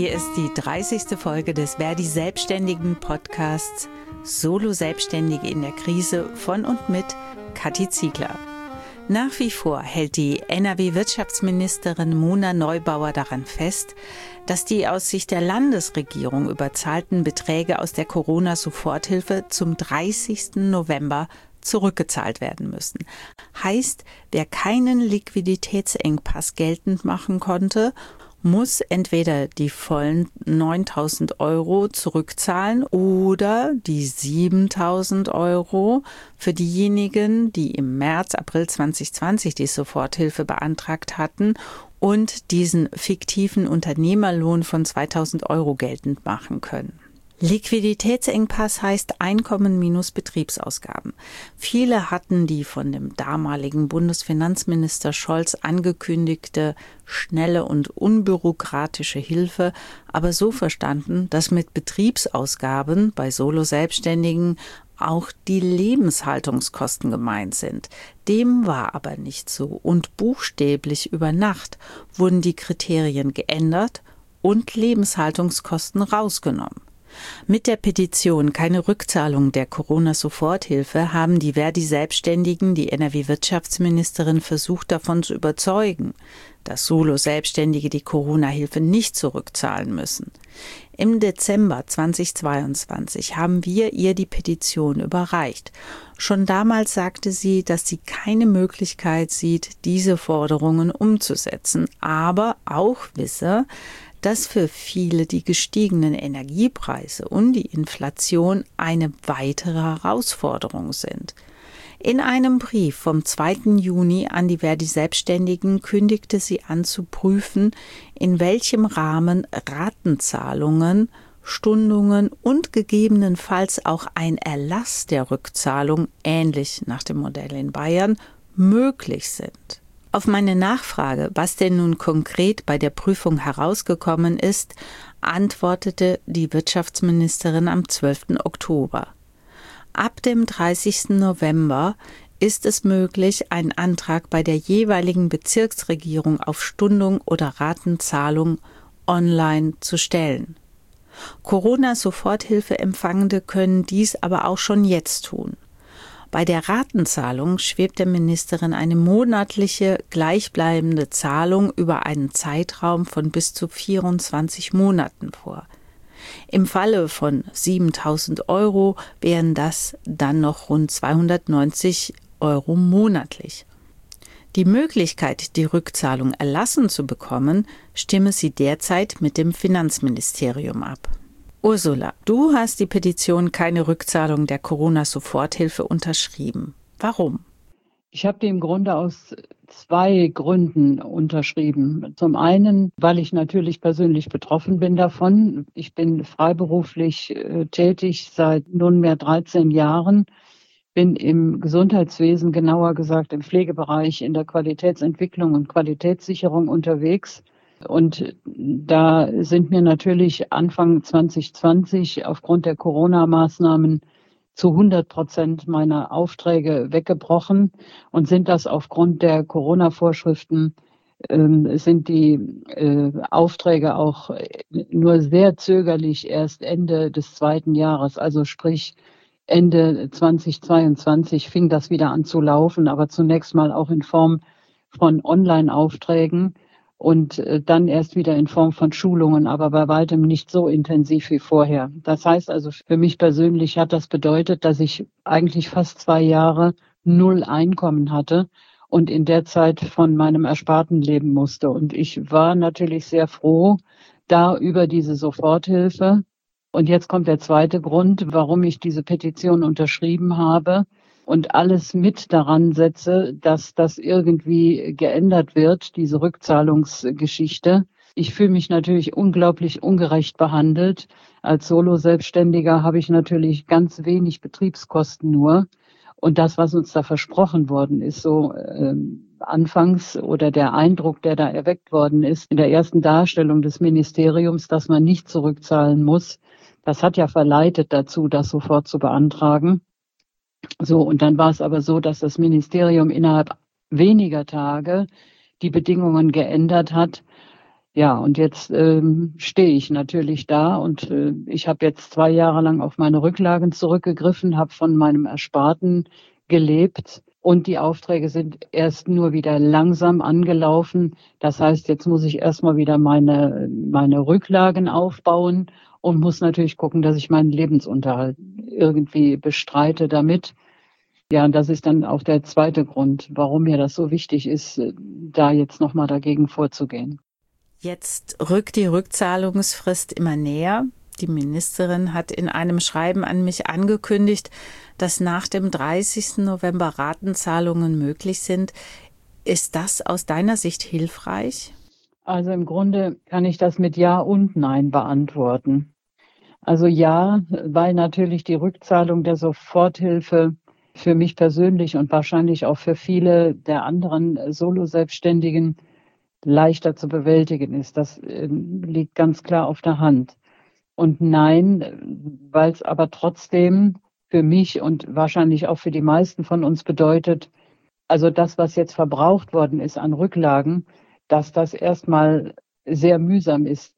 Hier ist die 30. Folge des Verdi Selbstständigen Podcasts Solo-Selbstständige in der Krise von und mit Kathi Ziegler. Nach wie vor hält die NRW-Wirtschaftsministerin Mona Neubauer daran fest, dass die aus Sicht der Landesregierung überzahlten Beträge aus der Corona-Soforthilfe zum 30. November zurückgezahlt werden müssen. Heißt, wer keinen Liquiditätsengpass geltend machen konnte, muss entweder die vollen 9.000 € zurückzahlen oder die 7.000 € für diejenigen, die im März, April 2020 die Soforthilfe beantragt hatten und diesen fiktiven Unternehmerlohn von 2.000 € geltend machen können. Liquiditätsengpass heißt Einkommen minus Betriebsausgaben. Viele hatten die von dem damaligen Bundesfinanzminister Scholz angekündigte schnelle und unbürokratische Hilfe aber so verstanden, dass mit Betriebsausgaben bei Solo-Selbstständigen auch die Lebenshaltungskosten gemeint sind. Dem war aber nicht so und buchstäblich über Nacht wurden die Kriterien geändert und Lebenshaltungskosten rausgenommen. Mit der Petition Keine Rückzahlung der Corona-Soforthilfe haben die Verdi-Selbstständigen die NRW-Wirtschaftsministerin versucht, davon zu überzeugen, dass Solo-Selbstständige die Corona-Hilfe nicht zurückzahlen müssen. Im Dezember 2022 haben wir ihr die Petition überreicht. Schon damals sagte sie, dass sie keine Möglichkeit sieht, diese Forderungen umzusetzen, aber auch wisse, dass für viele die gestiegenen Energiepreise und die Inflation eine weitere Herausforderung sind. In einem Brief vom 2. Juni an die Verdi-Selbstständigen kündigte sie an zu prüfen, in welchem Rahmen Ratenzahlungen, Stundungen und gegebenenfalls auch ein Erlass der Rückzahlung, ähnlich nach dem Modell in Bayern, möglich sind. Auf meine Nachfrage, was denn nun konkret bei der Prüfung herausgekommen ist, antwortete die Wirtschaftsministerin am 12. Oktober. Ab dem 30. November ist es möglich, einen Antrag bei der jeweiligen Bezirksregierung auf Stundung oder Ratenzahlung online zu stellen. Corona-Soforthilfeempfangende können dies aber auch schon jetzt tun. Bei der Ratenzahlung schwebt der Ministerin eine monatliche, gleichbleibende Zahlung über einen Zeitraum von bis zu 24 Monaten vor. Im Falle von 7.000 € wären das dann noch rund 290 € monatlich. Die Möglichkeit, die Rückzahlung erlassen zu bekommen, stimme sie derzeit mit dem Finanzministerium ab. Ursula, du hast die Petition Keine Rückzahlung der Corona-Soforthilfe unterschrieben. Warum? Ich habe die im Grunde aus 2 Gründen unterschrieben. Zum einen, weil ich natürlich persönlich betroffen bin davon. Ich bin freiberuflich tätig seit nunmehr 13 Jahren, bin im Gesundheitswesen, genauer gesagt im Pflegebereich, in der Qualitätsentwicklung und Qualitätssicherung unterwegs. Und da sind mir natürlich Anfang 2020 aufgrund der Corona-Maßnahmen zu 100% meiner Aufträge weggebrochen und sind das aufgrund der Corona-Vorschriften, sind die Aufträge auch nur sehr zögerlich erst Ende des 2. Jahres, also sprich Ende 2022 fing das wieder an zu laufen, aber zunächst mal auch in Form von Online-Aufträgen. Und dann erst wieder in Form von Schulungen, aber bei weitem nicht so intensiv wie vorher. Das heißt also, für mich persönlich hat das bedeutet, dass ich eigentlich fast 2 Jahre 0 Einkommen hatte und in der Zeit von meinem Ersparten leben musste. Und ich war natürlich sehr froh, da über diese Soforthilfe. Und jetzt kommt der zweite Grund, warum ich diese Petition unterschrieben habe und alles mit daran setze, dass das irgendwie geändert wird, diese Rückzahlungsgeschichte. Ich fühle mich natürlich unglaublich ungerecht behandelt. Als Solo-Selbstständiger habe ich natürlich ganz wenig Betriebskosten nur. Und das, was uns da versprochen worden ist, so anfangs oder der Eindruck, der da erweckt worden ist in der ersten Darstellung des Ministeriums, dass man nicht zurückzahlen muss, das hat ja verleitet dazu, das sofort zu beantragen. So, und dann war es aber so, dass das Ministerium innerhalb weniger Tage die Bedingungen geändert hat. Ja, und jetzt stehe ich natürlich da und ich habe jetzt 2 Jahre lang auf meine Rücklagen zurückgegriffen, habe von meinem Ersparten gelebt und die Aufträge sind erst nur wieder langsam angelaufen. Das heißt, jetzt muss ich erstmal wieder meine Rücklagen aufbauen und muss natürlich gucken, dass ich meinen Lebensunterhalt irgendwie bestreite damit. Ja, und das ist dann auch der zweite Grund, warum mir das so wichtig ist, da jetzt nochmal dagegen vorzugehen. Jetzt rückt die Rückzahlungsfrist immer näher. Die Ministerin hat in einem Schreiben an mich angekündigt, dass nach dem 30. November Ratenzahlungen möglich sind. Ist das aus deiner Sicht hilfreich? Also im Grunde kann ich das mit Ja und Nein beantworten. Also ja, weil natürlich die Rückzahlung der Soforthilfe für mich persönlich und wahrscheinlich auch für viele der anderen Solo-Selbstständigen leichter zu bewältigen ist. Das liegt ganz klar auf der Hand. Und nein, weil es aber trotzdem für mich und wahrscheinlich auch für die meisten von uns bedeutet, also das, was jetzt verbraucht worden ist an Rücklagen, dass das erstmal sehr mühsam ist,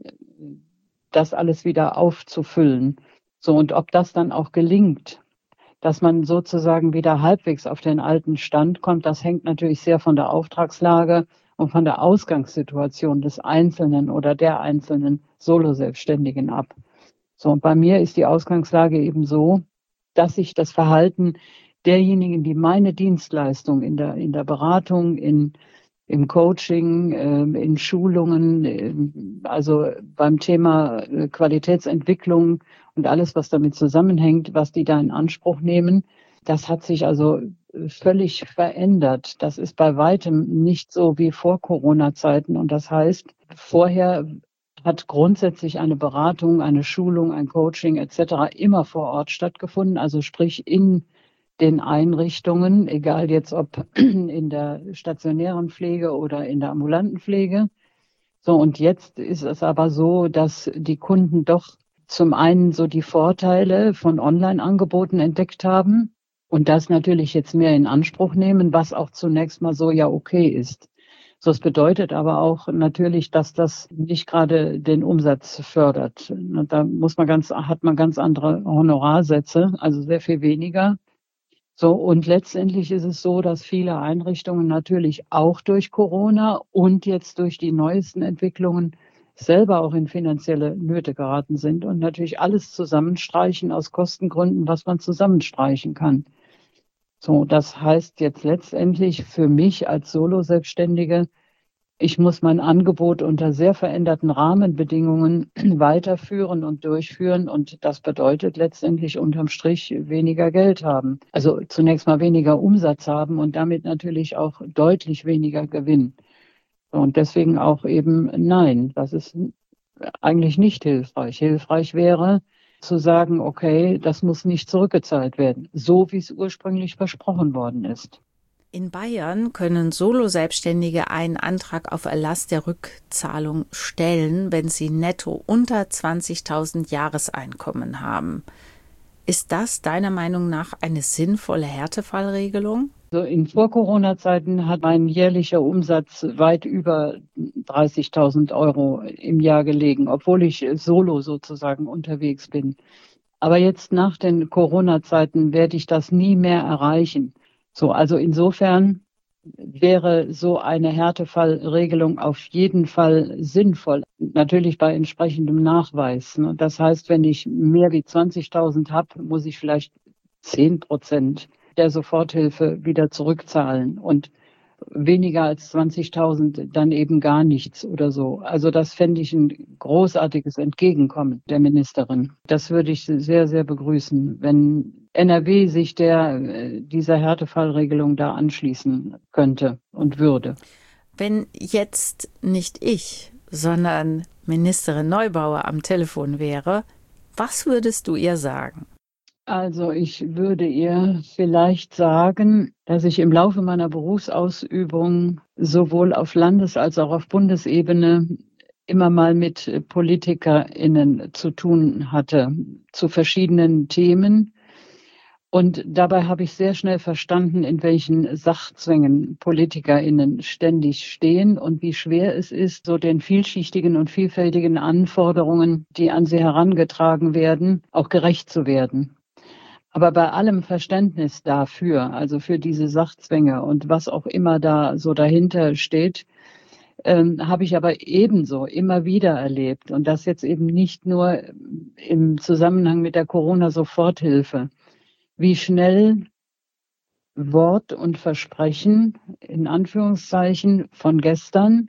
das alles wieder aufzufüllen. So, und ob das dann auch gelingt, dass man sozusagen wieder halbwegs auf den alten Stand kommt, das hängt natürlich sehr von der Auftragslage und von der Ausgangssituation des Einzelnen oder der einzelnen Solo-Selbstständigen ab. So, und bei mir ist die Ausgangslage eben so, dass sich das Verhalten derjenigen, die meine Dienstleistung in der Beratung, im Coaching, in Schulungen, also beim Thema Qualitätsentwicklung und alles, was damit zusammenhängt, was die da in Anspruch nehmen, das hat sich also völlig verändert. Das ist bei weitem nicht so wie vor Corona-Zeiten. Und das heißt, vorher hat grundsätzlich eine Beratung, eine Schulung, ein Coaching etc. immer vor Ort stattgefunden, also sprich in den Einrichtungen, egal jetzt ob in der stationären Pflege oder in der ambulanten Pflege. So, und jetzt ist es aber so, dass die Kunden doch zum einen so die Vorteile von Online-Angeboten entdeckt haben und das natürlich jetzt mehr in Anspruch nehmen, was auch zunächst mal so ja okay ist. So, es bedeutet aber auch natürlich, dass das nicht gerade den Umsatz fördert. Da hat man ganz andere Honorarsätze, also sehr viel weniger. So, und letztendlich ist es so, dass viele Einrichtungen natürlich auch durch Corona und jetzt durch die neuesten Entwicklungen selber auch in finanzielle Nöte geraten sind und natürlich alles zusammenstreichen aus Kostengründen, was man zusammenstreichen kann. So, das heißt jetzt letztendlich für mich als Solo-Selbstständige, ich muss mein Angebot unter sehr veränderten Rahmenbedingungen weiterführen und durchführen. Und das bedeutet letztendlich unterm Strich weniger Geld haben. Also zunächst mal weniger Umsatz haben und damit natürlich auch deutlich weniger Gewinn. Und deswegen auch eben nein, das ist eigentlich nicht hilfreich. Hilfreich wäre zu sagen, okay, das muss nicht zurückgezahlt werden, so wie es ursprünglich versprochen worden ist. In Bayern können Solo-Selbstständige einen Antrag auf Erlass der Rückzahlung stellen, wenn sie netto unter 20.000 Jahreseinkommen haben. Ist das deiner Meinung nach eine sinnvolle Härtefallregelung? Also in Vor-Corona-Zeiten hat mein jährlicher Umsatz weit über 30.000 Euro im Jahr gelegen, obwohl ich solo sozusagen unterwegs bin. Aber jetzt nach den Corona-Zeiten werde ich das nie mehr erreichen. So, also insofern wäre so eine Härtefallregelung auf jeden Fall sinnvoll. Natürlich bei entsprechendem Nachweis. Das heißt, wenn ich mehr wie 20.000 habe, muss ich vielleicht 10% der Soforthilfe wieder zurückzahlen und weniger als 20.000 dann eben gar nichts oder so. Also das fände ich ein großartiges Entgegenkommen der Ministerin. Das würde ich sehr, sehr begrüßen, wenn NRW sich dieser Härtefallregelung da anschließen könnte und würde. Wenn jetzt nicht ich, sondern Ministerin Neubauer am Telefon wäre, was würdest du ihr sagen? Also ich würde ihr vielleicht sagen, dass ich im Laufe meiner Berufsausübung sowohl auf Landes- als auch auf Bundesebene immer mal mit PolitikerInnen zu tun hatte, zu verschiedenen Themen. Und dabei habe ich sehr schnell verstanden, in welchen Sachzwängen PolitikerInnen ständig stehen und wie schwer es ist, so den vielschichtigen und vielfältigen Anforderungen, die an sie herangetragen werden, auch gerecht zu werden. Aber bei allem Verständnis dafür, also für diese Sachzwänge und was auch immer da so dahinter steht, habe ich aber ebenso immer wieder erlebt. Und das jetzt eben nicht nur im Zusammenhang mit der Corona-Soforthilfe, wie schnell Wort und Versprechen in Anführungszeichen von gestern,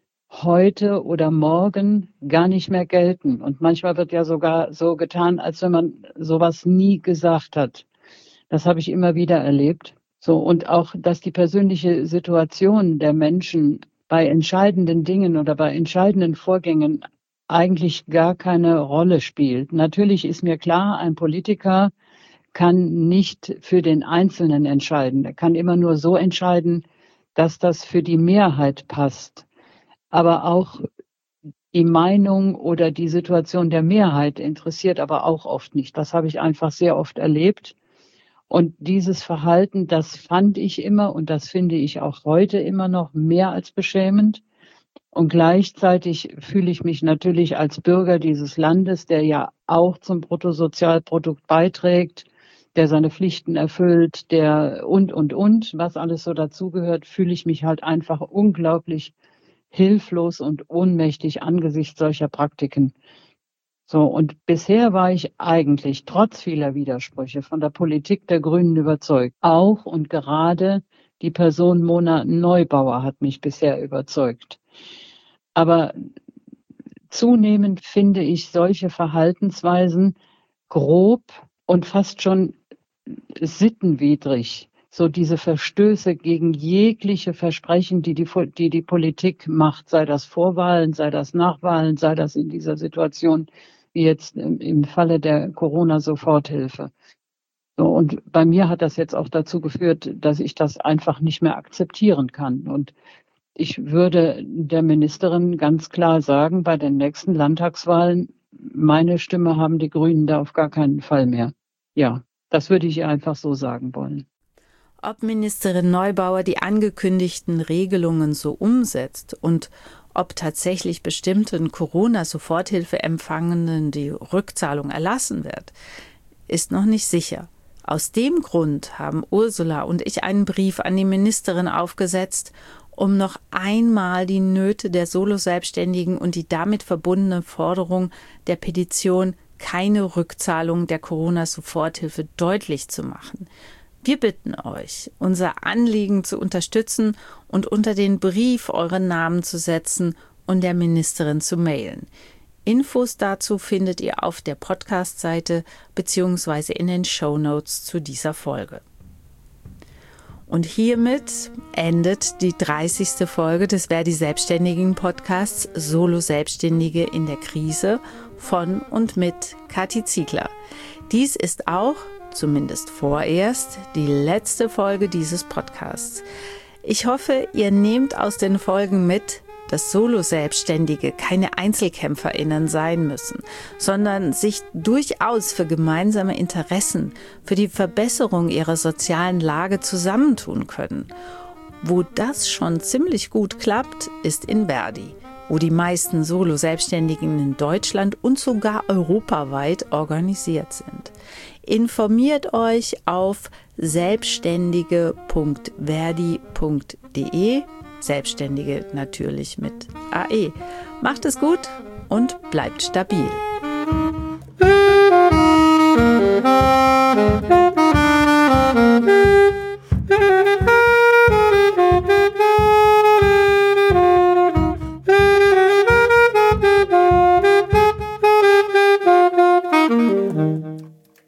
heute oder morgen gar nicht mehr gelten. Und manchmal wird ja sogar so getan, als wenn man sowas nie gesagt hat. Das habe ich immer wieder erlebt. So, und auch, dass die persönliche Situation der Menschen bei entscheidenden Dingen oder bei entscheidenden Vorgängen eigentlich gar keine Rolle spielt. Natürlich ist mir klar, ein Politiker kann nicht für den Einzelnen entscheiden. Er kann immer nur so entscheiden, dass das für die Mehrheit passt. Aber auch die Meinung oder die Situation der Mehrheit interessiert aber auch oft nicht. Das habe ich einfach sehr oft erlebt. Und dieses Verhalten, das fand ich immer und das finde ich auch heute immer noch mehr als beschämend. Und gleichzeitig fühle ich mich natürlich als Bürger dieses Landes, der ja auch zum Bruttosozialprodukt beiträgt, der seine Pflichten erfüllt, der und, was alles so dazugehört, fühle ich mich halt einfach unglaublich hilflos und ohnmächtig angesichts solcher Praktiken. So, und bisher war ich eigentlich trotz vieler Widersprüche von der Politik der Grünen überzeugt. Auch und gerade die Person Mona Neubauer hat mich bisher überzeugt. Aber zunehmend finde ich solche Verhaltensweisen grob und fast schon sittenwidrig. So diese Verstöße gegen jegliche Versprechen, die die Politik macht, sei das Vorwahlen, sei das Nachwahlen, sei das in dieser Situation wie jetzt im Falle der Corona-Soforthilfe. So, und bei mir hat das jetzt auch dazu geführt, dass ich das einfach nicht mehr akzeptieren kann. Und ich würde der Ministerin ganz klar sagen, bei den nächsten Landtagswahlen, meine Stimme haben die Grünen da auf gar keinen Fall mehr. Ja, das würde ich ihr einfach so sagen wollen. Ob Ministerin Neubauer die angekündigten Regelungen so umsetzt und ob tatsächlich bestimmten Corona-Soforthilfeempfangenden die Rückzahlung erlassen wird, ist noch nicht sicher. Aus dem Grund haben Ursula und ich einen Brief an die Ministerin aufgesetzt, um noch einmal die Nöte der Solo-Selbstständigen und die damit verbundene Forderung der Petition keine Rückzahlung der Corona-Soforthilfe deutlich zu machen. Wir bitten euch, unser Anliegen zu unterstützen und unter den Brief euren Namen zu setzen und der Ministerin zu mailen. Infos dazu findet ihr auf der Podcast-Seite bzw. in den Shownotes zu dieser Folge. Und hiermit endet die 30. Folge des Verdi Selbstständigen Podcasts Solo Selbstständige in der Krise von und mit Kathi Ziegler. Dies ist auch, zumindest vorerst, die letzte Folge dieses Podcasts. Ich hoffe, ihr nehmt aus den Folgen mit, dass Solo-Selbstständige keine EinzelkämpferInnen sein müssen, sondern sich durchaus für gemeinsame Interessen, für die Verbesserung ihrer sozialen Lage zusammentun können. Wo das schon ziemlich gut klappt, ist in Verdi, wo die meisten Solo-Selbstständigen in Deutschland und sogar europaweit organisiert sind. Informiert euch auf selbstständige.verdi.de, Selbstständige natürlich mit AE. Macht es gut und bleibt stabil.